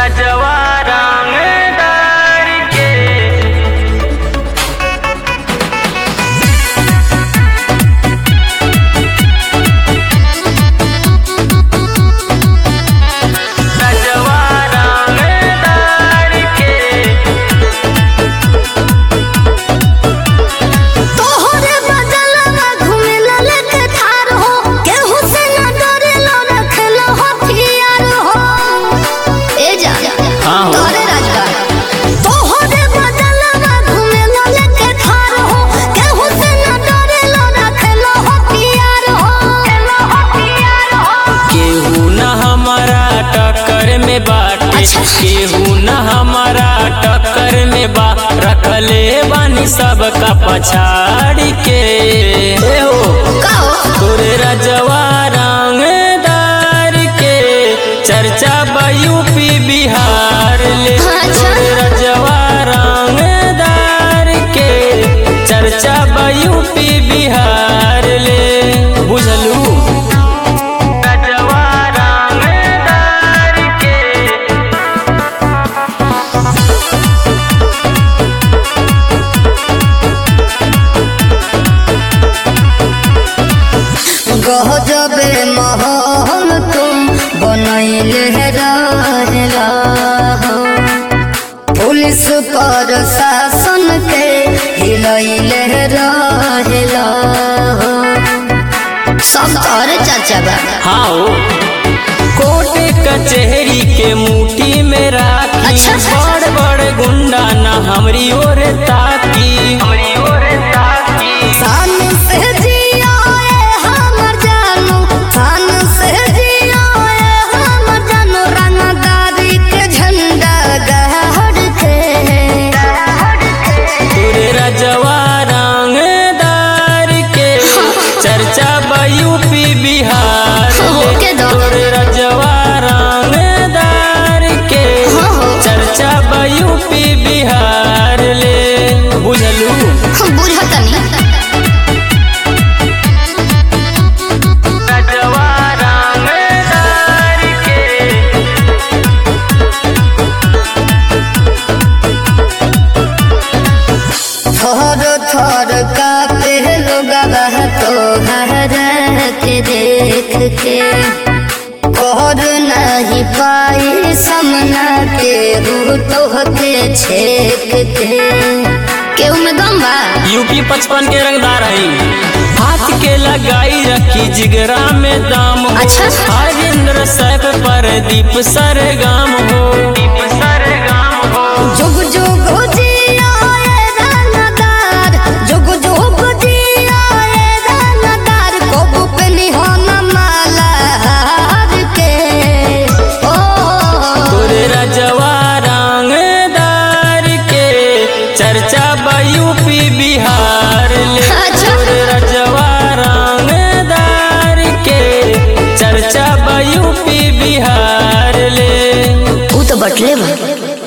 रजवा रंगदार के रजवा रंगदार के तोहरे बदलवा घुमेला लेके थार हो केहू से न डरेला रखेला हथियार हो ए जा तोहरे राजगार तोहरे बदलवा घुमेला लेके थार हो केहू से न डरेला रखेला हथियार हो केहू न हमारा टक्कर में बाटे केहू न हमारा टक्कर में बा रखले बानी सबका पछाड़ी के हो का हो तोरे रजवा रंगदार के चर्चा बा यूपी बिहार ले तोरे रजवा रंगदार के चर्चा बा यूपी बिहार ले बुझलू रजवा रंगदार के गजबे महल तुम बनैले रहेला हो पुलिस प्रशासन के हिलैले रहेला हो सब तोहरे चर्चा बा हाँ कोर्ट कचहरी के मुट्ठी में राखी अच्छा। बड़ बड़ गुंडा ना हमरी ओर ताकी थान से जियाए हमर जानू थान से जियाए हमर जानू रंगदारी के झंडा गहर के तोरे रजवा रंगदार के चर्चा बा यूपी बिहार हो ले। के दो। तोरे रजवा रंगदार के चर्चा बा यूपी बिहार ले बुझलू बुझतनी रजवा रंगदार के थर थर कापे लोगवा तोहर के देख के कर नहीं पाई समना के रू तोहके छेक के केहू में दम बा यूपी 55 के रंगदार है हाथ के लगाई रखी जिगरा में दाम हो अच्छा। हरिंद्र सैफ पर दीप सरगाम हो जुग जुग जियाए रंगदार जुग जुग जियाए रंगदार कबू पे निहन माला हार के ओ तोरे रजवा रंगदार के चर्चा बा यूपी बिहार ले अच्छा। तोरे रजवा रंगदार के चर्चा बा यूपी बिहार ले ऊ तो बटले बा